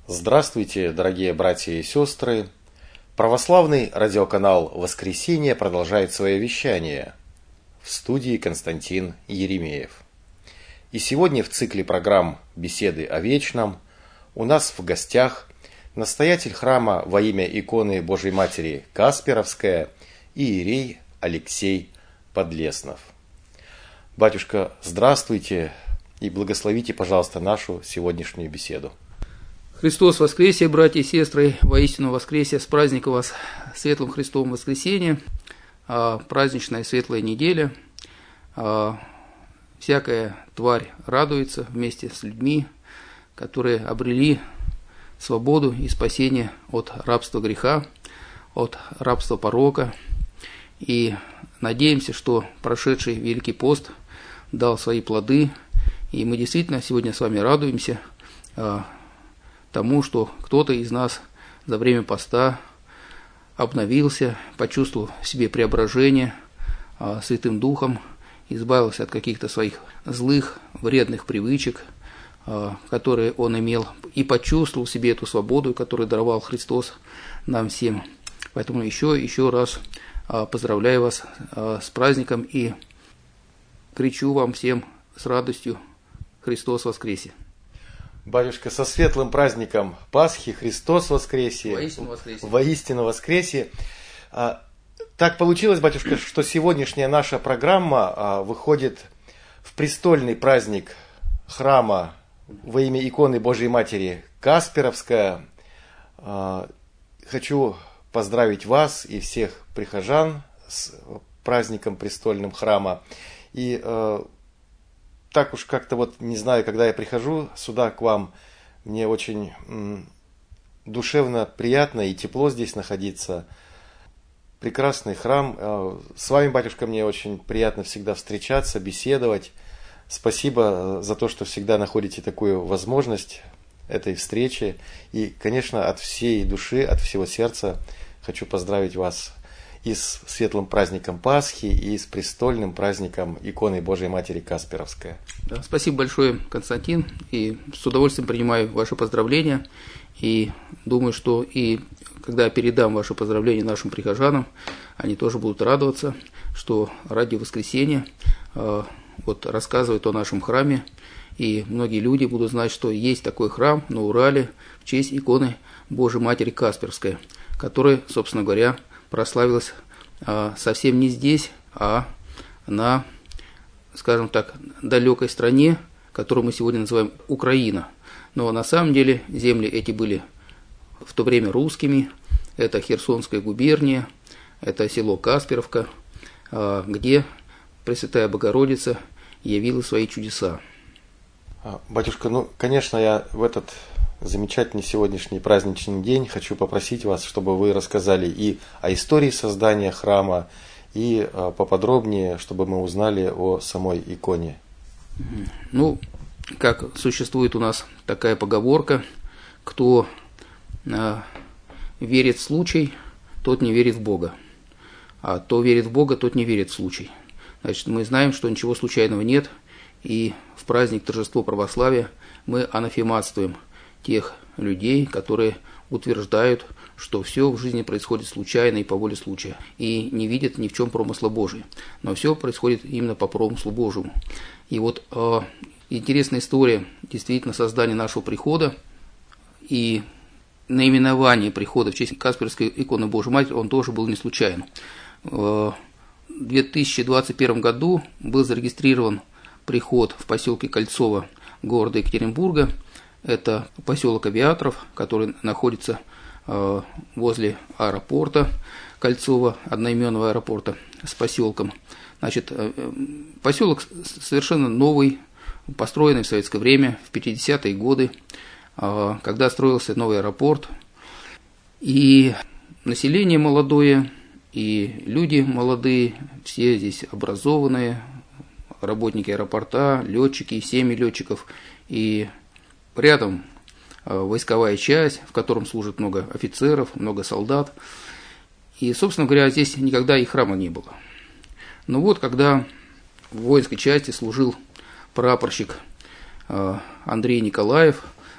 Здравствуйте, дорогие братья и сестры! Православный радиоканал «Воскресенье» продолжает свое вещание. В студии Константин Еремеев. И сегодня в цикле программ «Беседы о вечном» у нас в гостях настоятель храма во имя иконы Божией Матери Касперовская иерей Алексей Подлеснов. Батюшка, здравствуйте и благословите, пожалуйста, нашу сегодняшнюю беседу. Христос воскресе, братья и сестры, воистину воскресе, с праздником вас, светлым Христовым воскресенье, праздничная светлая неделя, всякая тварь радуется вместе с людьми, которые обрели свободу и спасение от рабства греха, от рабства порока, и надеемся, что прошедший Великий пост дал свои плоды, и мы действительно сегодня с вами радуемся тому, что кто-то из нас за время поста обновился, почувствовал в себе преображение Святым Духом, избавился от каких-то своих злых, вредных привычек, которые он имел, и почувствовал в себе эту свободу, которую даровал Христос нам всем. Поэтому еще раз поздравляю вас с праздником и кричу вам всем с радостью: Христос воскресе! Батюшка, со светлым праздником Пасхи, Христос воскресе! Воистину воскресе! Воистину воскресе! Так получилось, батюшка, что сегодняшняя наша программа выходит в престольный праздник храма во имя иконы Божией Матери Касперовская. Хочу поздравить вас и всех прихожан с праздником престольным храма. И так уж как-то вот, не знаю, когда я прихожу сюда к вам, мне очень душевно приятно и тепло здесь находиться. Прекрасный храм. С вами, батюшка, мне очень приятно всегда встречаться, беседовать. Спасибо за то, что всегда находите такую возможность этой встречи. И, конечно, от всей души, от всего сердца хочу поздравить вас и с светлым праздником Пасхи, и с престольным праздником иконы Божией Матери Касперовская. Да, спасибо большое, Константин, и с удовольствием принимаю ваши поздравления, и думаю, что и когда я передам ваши поздравления нашим прихожанам, они тоже будут радоваться, что радио «Воскресенье» вот рассказывает о нашем храме, и многие люди будут знать, что есть такой храм на Урале в честь иконы Божией Матери Касперской, которая, собственно говоря, прославилась совсем не здесь, а на, скажем так, далекой стране, которую мы сегодня называем Украина. Но на самом деле земли эти были в то время русскими. Это Херсонская губерния, это село Касперовка, где Пресвятая Богородица явила свои чудеса. Батюшка, конечно, я в этот замечательный сегодняшний праздничный день хочу попросить вас, чтобы вы рассказали и о истории создания храма, и поподробнее, чтобы мы узнали о самой иконе. Ну, как существует у нас такая поговорка: кто верит в случай, тот не верит в Бога, а кто верит в Бога, тот не верит в случай. Значит, мы знаем, что ничего случайного нет, и в праздник торжества православия мы анафематствуем тех людей, которые утверждают, что все в жизни происходит случайно и по воле случая, и не видят ни в чем промысла Божия. Но все происходит именно по промыслу Божьему. И вот интересная история действительно создания нашего прихода и наименование прихода в честь Касперской иконы Божией Матери, он тоже был не случайен. В 2021 году был зарегистрирован приход в поселке Кольцово города Екатеринбурга. Это поселок Авиаторов, который находится возле аэропорта Кольцово, одноименного аэропорта с поселком. Значит, поселок совершенно новый, построенный в советское время, в 50-е годы, когда строился новый аэропорт. И население молодое, и люди молодые, все здесь образованные, работники аэропорта, летчики, семьи летчиков, и рядом войсковая часть, в котором служит много офицеров, много солдат. И, собственно говоря, здесь никогда и храма не было. Но вот, когда в воинской части служил прапорщик Андрей Николаев,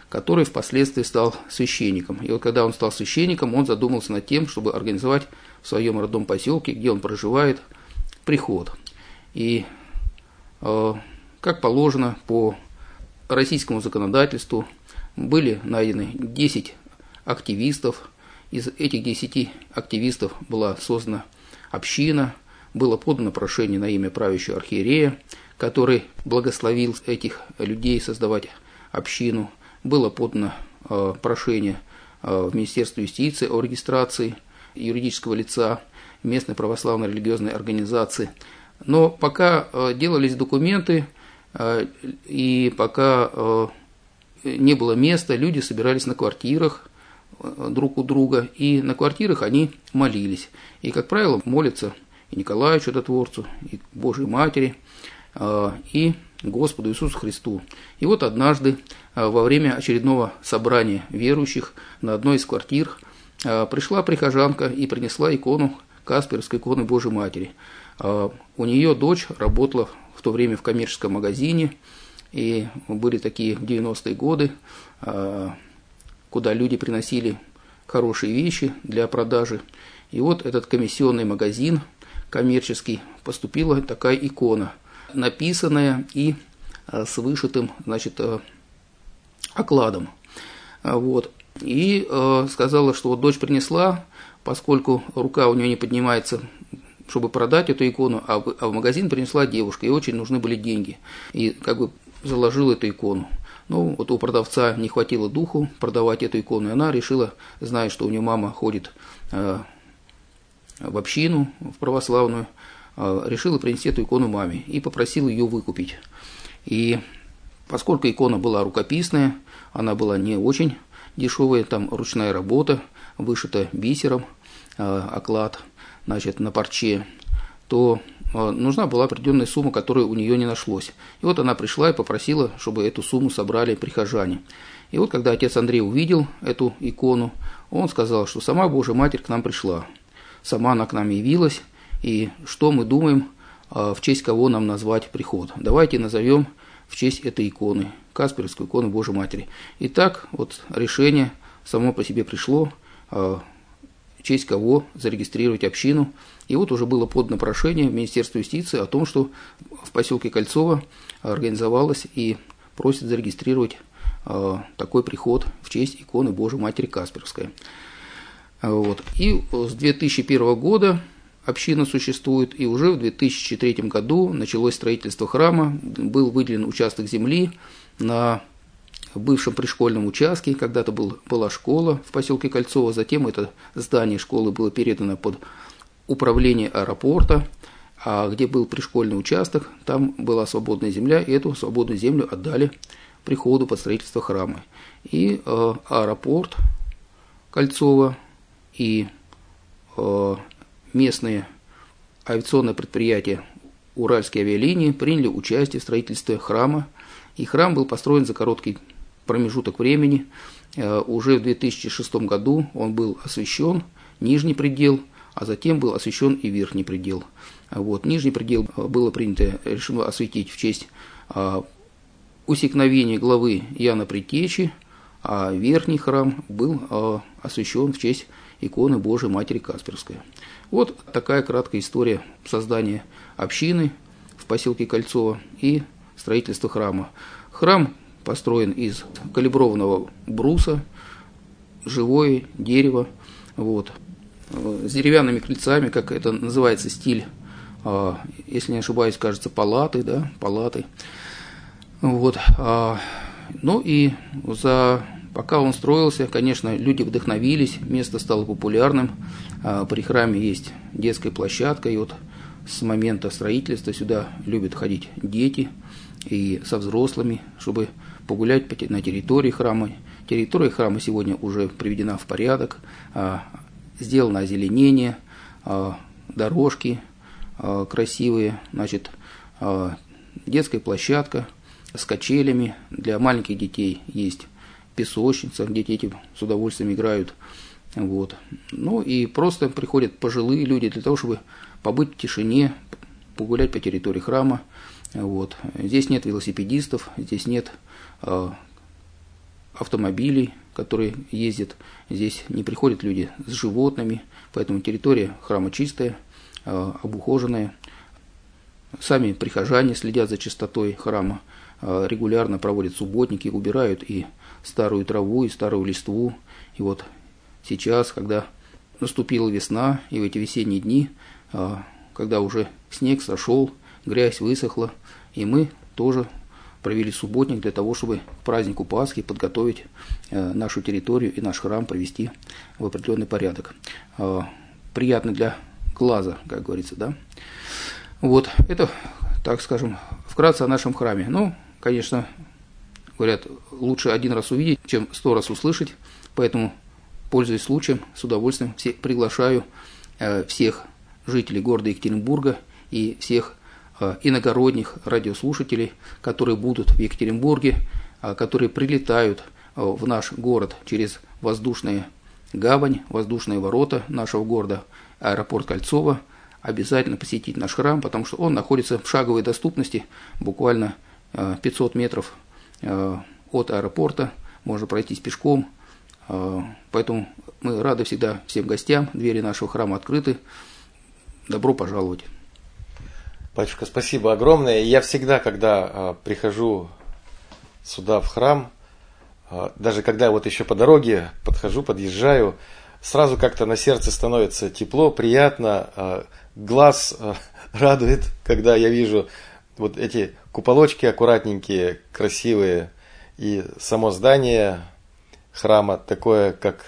который впоследствии стал священником. И вот когда он стал священником, он задумался над тем, чтобы организовать в своем родном поселке, где он проживает, приход. И, как положено по российскому законодательству, были найдены 10 активистов. Из этих 10 активистов была создана община, было подано прошение на имя правящего архиерея, который благословил этих людей создавать общину. Было подано прошение в Министерство юстиции о регистрации юридического лица местной православной религиозной организации. Но пока делались документы и пока не было места, люди собирались на квартирах друг у друга, и на квартирах они молились. И, как правило, молятся и Николаю Чудотворцу, и Божьей Матери, и Господу Иисусу Христу. И вот однажды во время очередного собрания верующих на одной из квартир пришла прихожанка и принесла икону, Касперской иконы Божьей Матери. У нее дочь работала в то время в коммерческом магазине, и были такие 90-е годы, куда люди приносили хорошие вещи для продажи. И вот этот комиссионный магазин коммерческий, поступила такая икона, написанная и с вышитым, значит, окладом. Вот. И сказала, что вот дочь принесла, поскольку рука у нее не поднимается, чтобы продать эту икону, а в магазин принесла девушка, и очень нужны были деньги. И как бы заложила эту икону. Ну, вот у продавца не хватило духу продавать эту икону, и она решила, зная, что у нее мама ходит в общину, в православную, решила принести эту икону маме и попросила ее выкупить. И поскольку икона была рукописная, она была не очень дешевая, там ручная работа, вышита бисером, оклад, значит, на парче, то нужна была определенная сумма, которой у нее не нашлось. И вот она пришла и попросила, чтобы эту сумму собрали прихожане. И вот когда отец Андрей увидел эту икону, он сказал, что сама Божья Матерь к нам пришла. Сама она к нам явилась, и что мы думаем, в честь кого нам назвать приход. Давайте назовем в честь этой иконы, Касперской иконы Божьей Матери. И так вот решение само по себе пришло, в честь кого зарегистрировать общину. И вот уже было подано прошение в Министерство юстиции о том, что в поселке Кольцово организовалось и просит зарегистрировать такой приход в честь иконы Божьей Матери Касперской. Вот. И с 2001 года община существует, и уже в 2003 году началось строительство храма, был выделен участок земли на бывшем пришкольном участке, когда-то была школа в поселке Кольцово, затем это здание школы было передано под управление аэропорта, а где был пришкольный участок, там была свободная земля, и эту свободную землю отдали приходу под строительство храма. И аэропорт Кольцово и местные авиационные предприятия Уральские авиалинии приняли участие в строительстве храма, и храм был построен за короткий промежуток времени. Уже в 2006 году он был освящен, нижний предел, а затем был освящен и верхний предел. Вот. Нижний предел было принято, решено осветить в честь усекновения главы Иоанна Предтечи, а верхний храм был освящен в честь иконы Божией Матери Касперской. Вот такая краткая история создания общины в поселке Кольцово и строительства храма. Храм построен из калиброванного бруса, живое дерево, вот, с деревянными крыльцами, как это называется стиль, если не ошибаюсь, кажется, палаты, да, палаты. Вот. Ну и пока он строился, конечно, люди вдохновились, место стало популярным. При храме есть детская площадка, и вот с момента строительства сюда любят ходить дети и со взрослыми, чтобы погулять на территории храма. Территория храма сегодня уже приведена в порядок, сделано озеленение, дорожки красивые, значит, детская площадка с качелями для маленьких детей есть, песочница, где дети с удовольствием играют. Вот. Ну и просто приходят пожилые люди для того, чтобы побыть в тишине, погулять по территории храма. Вот. Здесь нет велосипедистов, здесь нет автомобилей, которые ездят. Здесь не приходят люди с животными, поэтому территория храма чистая, обухоженная. Сами прихожане следят за чистотой храма, регулярно проводят субботники, убирают и старую траву, и старую листву. И вот сейчас, когда наступила весна, и в эти весенние дни, когда уже снег сошел, грязь высохла, и мы тоже провели субботник для того, чтобы к празднику Пасхи подготовить нашу территорию и наш храм привести в определенный порядок. Приятно для глаза, как говорится, да? Вот, это, так скажем, вкратце о нашем храме. Ну, конечно, говорят, лучше один раз увидеть, чем 100 раз услышать, поэтому, пользуясь случаем, с удовольствием приглашаю всех жителей города Екатеринбурга и всех иногородних радиослушателей, которые будут в Екатеринбурге, которые прилетают в наш город через воздушная гавань, воздушные ворота нашего города, аэропорт Кольцово, обязательно посетить наш храм, потому что он находится в шаговой доступности, буквально 500 метров от аэропорта, можно пройтись пешком, поэтому мы рады всегда всем гостям, двери нашего храма открыты, добро пожаловать. Батюшка, спасибо огромное. Я всегда, когда прихожу сюда в храм, даже когда вот еще по дороге подхожу, подъезжаю, сразу как-то на сердце становится тепло, приятно, глаз радует, когда я вижу вот эти куполочки аккуратненькие, красивые, и само здание храма такое, как,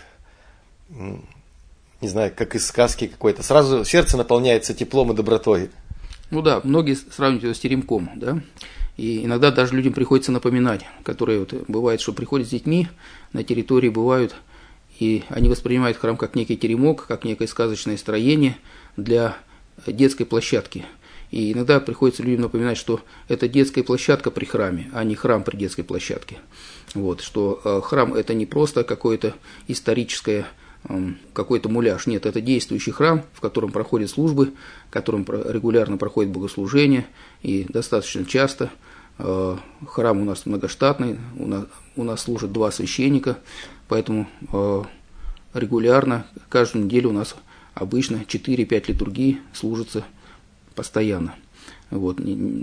не знаю, как из сказки какой-то. Сразу сердце наполняется теплом и добротой. Ну да, многие сравнивают его с теремком, да, и иногда даже людям приходится напоминать, которые вот, бывает, что приходят с детьми, на территории бывают, и они воспринимают храм как некий теремок, как некое сказочное строение для детской площадки. И иногда приходится людям напоминать, что это детская площадка при храме, а не храм при детской площадке. Вот, что храм это не просто какое-то историческое, какой-то муляж. Нет, это действующий храм, в котором проходят службы, в котором регулярно проходит богослужение, и достаточно часто. Храм у нас многоштатный, у нас служат 2 священника, поэтому регулярно, каждую неделю у нас обычно 4-5 литургий служатся постоянно. Вот.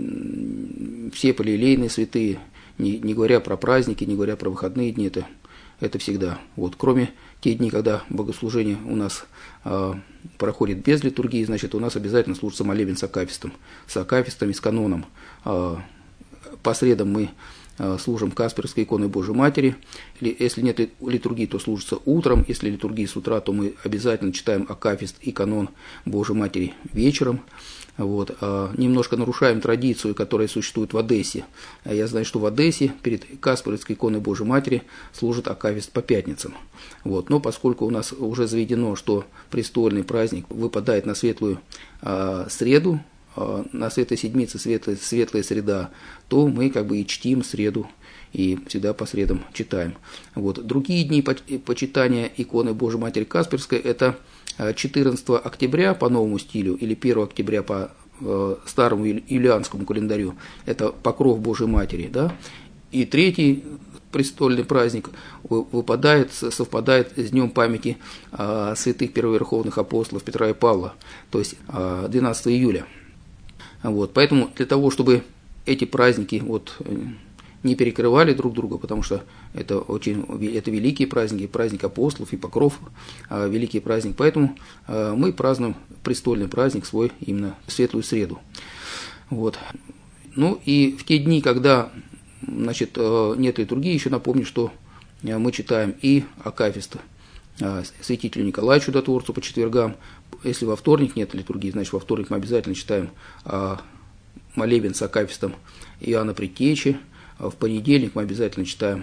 Все палеолейные святые, не говоря про праздники, не говоря про выходные дни, это всегда. Вот. Кроме те дни, когда богослужение у нас проходит без литургии, значит, у нас обязательно служится молебен с акафистом и с каноном. По средам мы служим Касперской иконой Божией Матери. Если нет литургии, то служится утром. Если литургии с утра, то мы обязательно читаем акафист и канон Божией Матери вечером. Вот. Немножко нарушаем традицию, которая существует в Одессе. Я знаю, что в Одессе перед Касперской иконой Божией Матери служит акафист по пятницам. Вот. Но поскольку у нас уже заведено, что престольный праздник выпадает на светлую среду, на Светлой Седмице светлая среда, то мы как бы и чтим среду, и всегда по средам читаем. Вот. Другие дни почитания иконы Божией Матери Касперской – это 14 октября по новому стилю или 1 октября по старому юлианскому календарю – это покров Божией Матери, да? И 3-й престольный праздник совпадает с днем памяти святых первоверховных апостолов Петра и Павла, то есть 12 июля. Вот, поэтому для того, чтобы эти праздники не перекрывали друг друга, потому что это великие праздники, праздник апостолов и покров, великий праздник, поэтому мы празднуем престольный праздник свой именно в светлую среду. Вот. Ну и в те дни, когда нет литургии, еще напомню, что мы читаем и акафист святителю Николаю Чудотворцу по четвергам. Если во вторник нет литургии, значит во вторник мы обязательно читаем молебен с акафистом Иоанна Предтечи. В понедельник мы обязательно читаем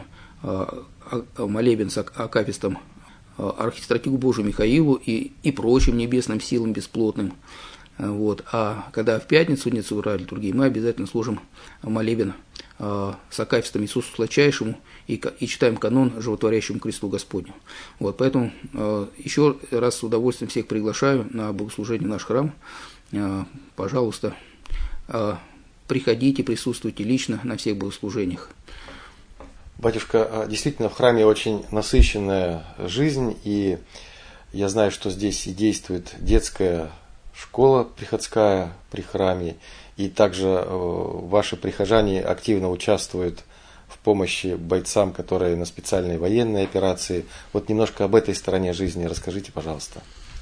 молебен с акафистом архистратигу Божию Михаилу и прочим небесным силам бесплотным. Вот. А когда в пятницу нет сура литургии, мы обязательно служим молебен с акафистом Иисусу Сладчайшему и читаем канон Животворящему кресту Господню. Вот, поэтому еще раз с удовольствием всех приглашаю на богослужение в наш храм. Пожалуйста, приходите, присутствуйте лично на всех богослужениях. Батюшка, действительно, в храме очень насыщенная жизнь, и я знаю, что здесь и действует детская школа приходская при храме, и также ваши прихожане активно участвуют в помощи бойцам, которые на специальной военной операции. Вот немножко об этой стороне жизни расскажите, пожалуйста.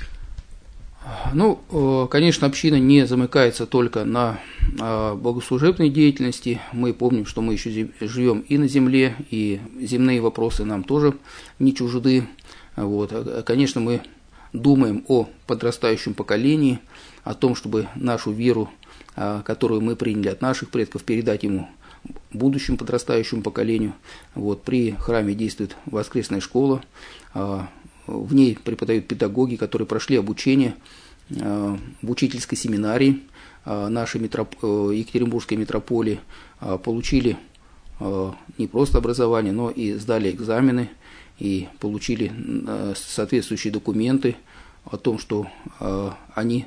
Ну, конечно, община не замыкается только на богослужебной деятельности. Мы помним, что мы еще живем и на земле, и земные вопросы нам тоже не чужды. Вот. Конечно, мы думаем о подрастающем поколении, о том, чтобы нашу веру, которую мы приняли от наших предков, передать ему будущему подрастающему поколению. Вот. При храме действует воскресная школа. В ней преподают педагоги, которые прошли обучение в учительской семинарии нашей Екатеринбургской митрополии, получили не просто образование, но и сдали экзамены и получили соответствующие документы о том, что они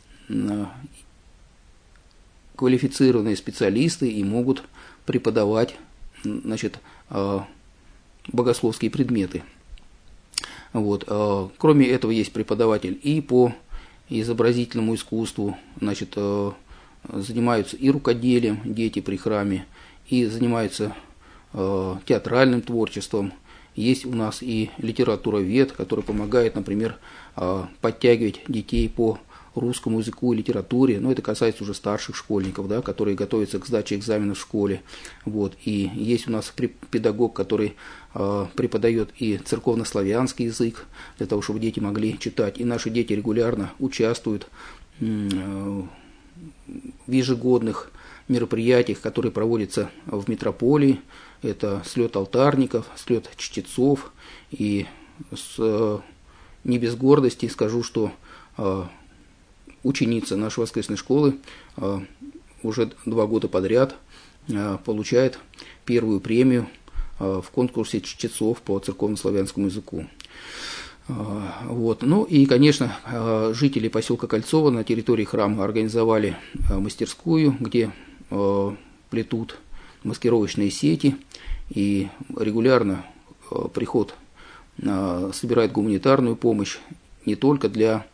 квалифицированные специалисты и могут преподавать, значит, богословские предметы. Вот. Кроме этого, есть преподаватель и по изобразительному искусству, значит, занимаются и рукоделием дети при храме, и занимаются театральным творчеством. Есть у нас и литературовед, который помогает, например, подтягивать детей по русскому языку и литературе, но это касается уже старших школьников, да, которые готовятся к сдаче экзаменов в школе. Вот. И есть у нас педагог, который преподает и церковнославянский язык, для того, чтобы дети могли читать. И наши дети регулярно участвуют в ежегодных мероприятиях, которые проводятся в митрополии. Это слет алтарников, слет чтецов. И не без гордости скажу, что ученица нашей воскресной школы уже 2 года подряд получает первую премию в конкурсе чтецов по церковнославянскому языку. Вот. Ну и, конечно, жители поселка Кольцово на территории храма организовали мастерскую, где плетут маскировочные сети, и регулярно приход собирает гуманитарную помощь не только для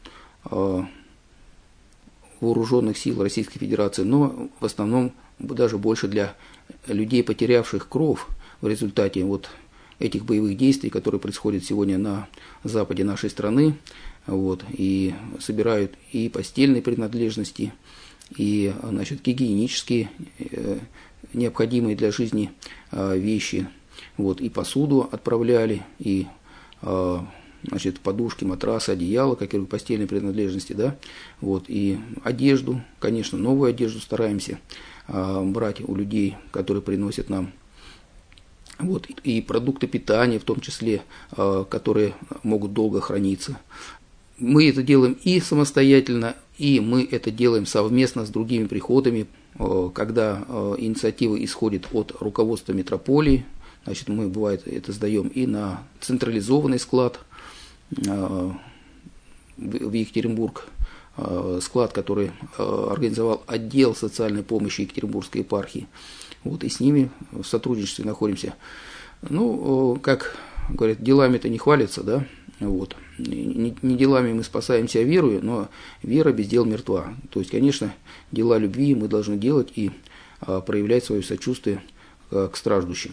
вооруженных сил Российской Федерации, но в основном даже больше для людей, потерявших кровь в результате вот этих боевых действий, которые происходят сегодня на западе нашей страны. Вот, и собирают и постельные принадлежности, и, значит, гигиенические, необходимые для жизни вещи. Вот, и посуду отправляли, и значит, подушки, матрасы, одеяла, как и постельные принадлежности, да, вот, и одежду, конечно, новую одежду стараемся брать у людей, которые приносят нам, вот, и продукты питания, в том числе, которые могут долго храниться. Мы это делаем и самостоятельно, и мы это делаем совместно с другими приходами, когда инициатива исходит от руководства митрополии. Значит, мы, бывает, это сдаем и на централизованный склад в Екатеринбург, склад, который организовал отдел социальной помощи Екатеринбургской епархии. Вот, и с ними в сотрудничестве находимся. Ну, как говорят, делами-то не хвалятся, да? Вот. Не делами мы спасаемся, а верою, но вера без дел мертва. То есть, конечно, дела любви мы должны делать и проявлять свое сочувствие к страждущим.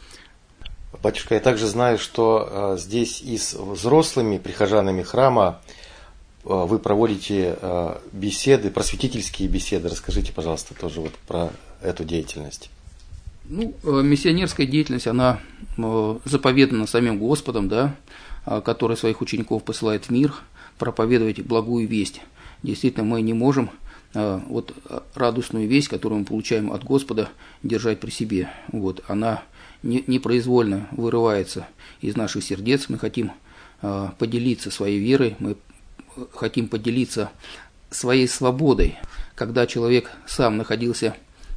Батюшка, я также знаю, что здесь и с взрослыми прихожанами храма вы проводите беседы, просветительские беседы. Расскажите, пожалуйста, тоже вот про эту деятельность. Ну, миссионерская деятельность, она заповедана самим Господом, да, который своих учеников посылает в мир, проповедовать благую весть. Действительно, мы не можем вот радостную весть, которую мы получаем от Господа, держать при себе. Вот, она непроизвольно вырывается из наших сердец. Мы хотим поделиться своей верой, мы хотим поделиться своей свободой. Когда человек сам находился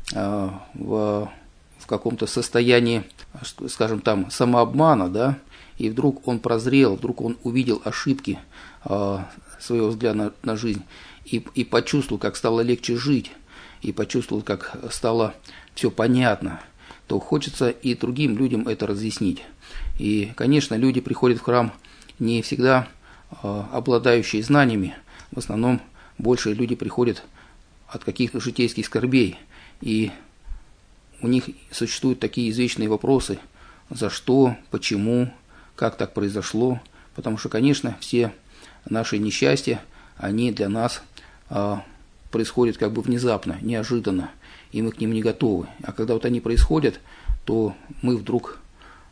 в каком-то состоянии, скажем там, самообмана, да, и вдруг он прозрел, вдруг он увидел ошибки своего взгляда на жизнь и почувствовал, как стало легче жить, и почувствовал, как стало все понятно, то хочется и другим людям это разъяснить. И, конечно, люди приходят в храм не всегда обладающие знаниями. В основном больше люди приходят от каких-то житейских скорбей. И у них существуют такие извечные вопросы: за что, почему, как так произошло. Потому что, конечно, все наши несчастья, они для нас происходят как бы внезапно, неожиданно, и мы к ним не готовы. А когда вот они происходят, то мы вдруг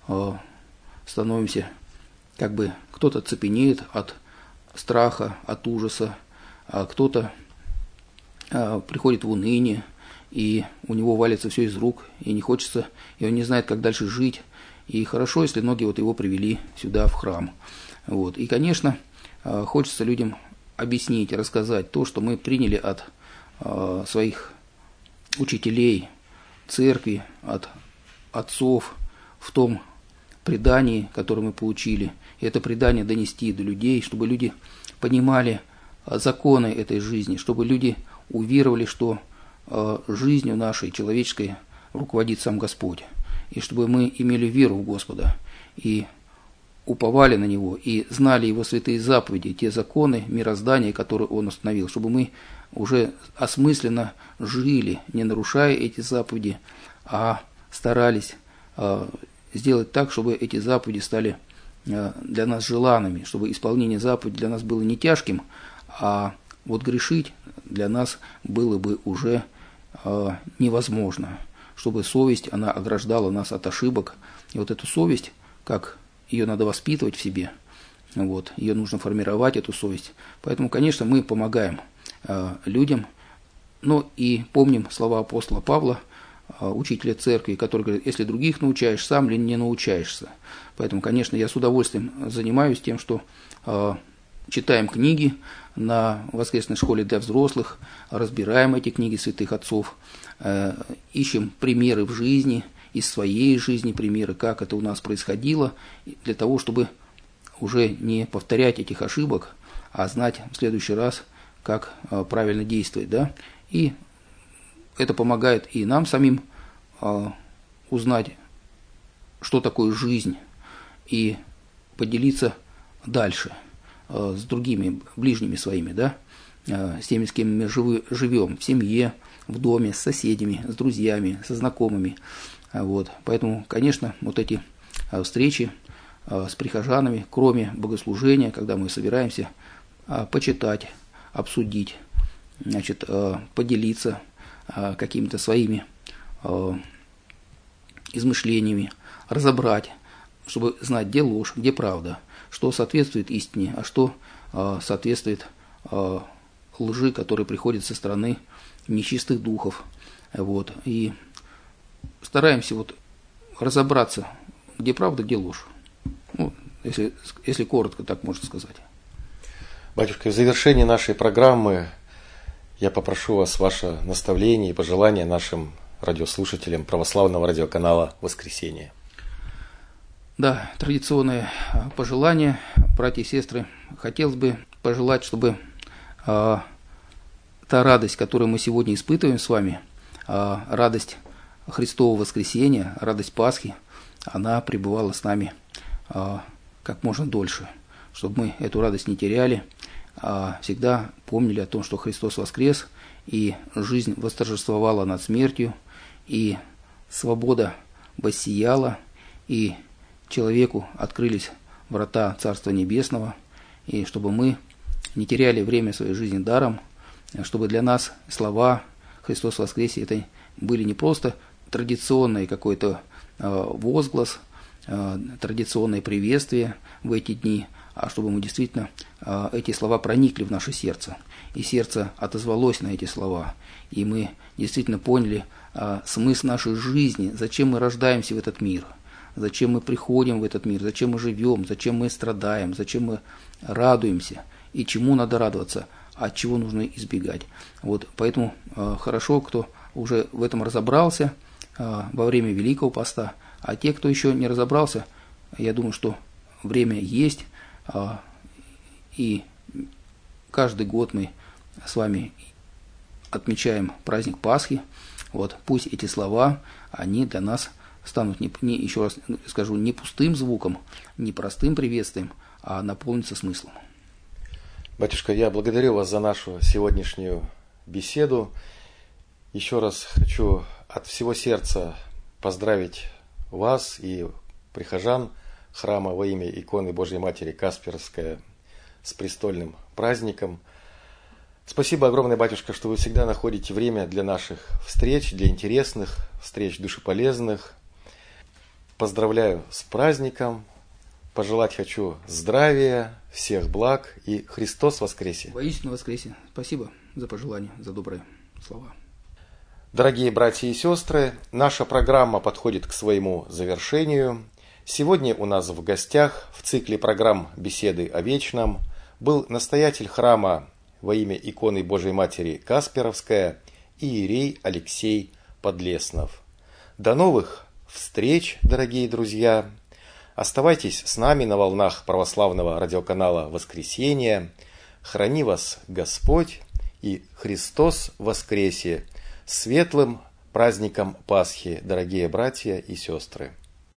становимся, как бы кто-то цепенеет от страха, от ужаса, а кто-то приходит в уныние, и у него валится все из рук, и не хочется, и он не знает, как дальше жить. И хорошо, если ноги вот его привели сюда, в храм. Вот. И, конечно, хочется людям объяснить, рассказать то, что мы приняли от своих учителей, церкви, от отцов, в том предании, которое мы получили. И это предание донести до людей, чтобы люди понимали законы этой жизни, чтобы люди уверовали, что жизнью нашей человеческой руководит сам Господь. И чтобы мы имели веру в Господа и уповали на Него, и знали Его святые заповеди, те законы мироздания, которые Он установил, чтобы мы уже осмысленно жили, не нарушая эти заповеди, а старались сделать так, чтобы эти заповеди стали для нас желанными, чтобы исполнение заповедей для нас было не тяжким, а вот грешить для нас было бы уже невозможно, чтобы совесть, она ограждала нас от ошибок. И вот эту совесть, как ее надо воспитывать в себе, вот, ее нужно формировать, эту совесть. Поэтому, конечно, мы помогаем людям, но и помним слова апостола Павла, учителя церкви, который говорит: если других научаешь, сам ли не научаешься. Поэтому, конечно, я с удовольствием занимаюсь тем, что читаем книги на воскресной школе для взрослых, разбираем эти книги святых отцов, ищем примеры в жизни, из своей жизни примеры, как это у нас происходило, для того, чтобы уже не повторять этих ошибок, а знать в следующий раз, как правильно действовать. Да? И это помогает и нам самим узнать, что такое жизнь, и поделиться дальше с другими, ближними своими, да, с теми, с кем мы живем, в семье, в доме, с соседями, с друзьями, со знакомыми. Вот. Поэтому, конечно, вот эти встречи с прихожанами, кроме богослужения, когда мы собираемся почитать, обсудить, значит, поделиться какими-то своими измышлениями, разобрать, чтобы знать, где ложь, где правда, что соответствует истине, а что соответствует лжи, которая приходит со стороны нечистых духов. Вот. И стараемся вот разобраться, где правда, где ложь. Ну, если коротко так можно сказать. Батюшка, в завершении нашей программы я попрошу вас ваше наставление и пожелание нашим радиослушателям православного радиоканала «Воскресенье». Да, традиционное пожелание, братья и сестры. Хотелось бы пожелать, чтобы та радость, которую мы сегодня испытываем с вами, радость Христового воскресения, радость Пасхи, она пребывала с нами как можно дольше, чтобы мы эту радость не теряли, а всегда помнили о том, что Христос воскрес, и жизнь восторжествовала над смертью, и свобода воссияла, и человеку открылись врата Царства Небесного, и чтобы мы не теряли время своей жизни даром, чтобы для нас слова «Христос воскресе» это были не просто традиционный какой-то возглас, традиционное приветствие в эти дни, а чтобы мы действительно эти слова проникли в наше сердце, и сердце отозвалось на эти слова, и мы действительно поняли смысл нашей жизни, зачем мы рождаемся в этот мир, зачем мы приходим в этот мир, зачем мы живем, зачем мы страдаем, зачем мы радуемся, и чему надо радоваться, а от чего нужно избегать. Вот, поэтому хорошо, кто уже в этом разобрался во время Великого Поста, а те, кто еще не разобрался, я думаю, что время есть, и каждый год мы с вами отмечаем праздник Пасхи. Вот, пусть эти слова, они для нас станут, еще раз скажу, не пустым звуком, не простым приветствием, а наполнятся смыслом. Батюшка, я благодарю вас за нашу сегодняшнюю беседу. Еще раз хочу от всего сердца поздравить вас и прихожан храма во имя иконы Божьей Матери Касперовская с престольным праздником. Спасибо огромное, батюшка, что вы всегда находите время для наших встреч, для интересных встреч, душеполезных. Поздравляю с праздником. Пожелать хочу здравия, всех благ и Христос воскресе! Воистину воскресе! Спасибо за пожелания, за добрые слова. Дорогие братья и сестры, наша программа подходит к своему завершению. Сегодня у нас в гостях в цикле программ «Беседы о вечном» был настоятель храма во имя иконы Божьей Матери Касперовская иерей Алексей Подлеснов. До новых встреч, дорогие друзья! Оставайтесь с нами на волнах православного радиоканала «Воскресенье». Храни вас Господь и Христос воскресе! Светлым праздником Пасхи, дорогие братья и сестры!